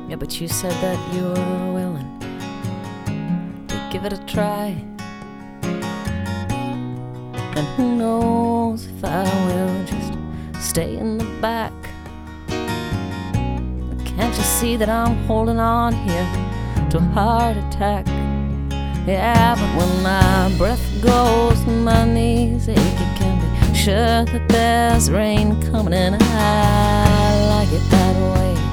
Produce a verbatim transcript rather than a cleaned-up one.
Yeah, but you said that you were willing to give it a try. And who knows if I will just stay in the back. Can't you see that I'm holding on here to a heart attack? Yeah, but when my breath goes and my knees ache, it can be sure that there's rain coming, and I like it that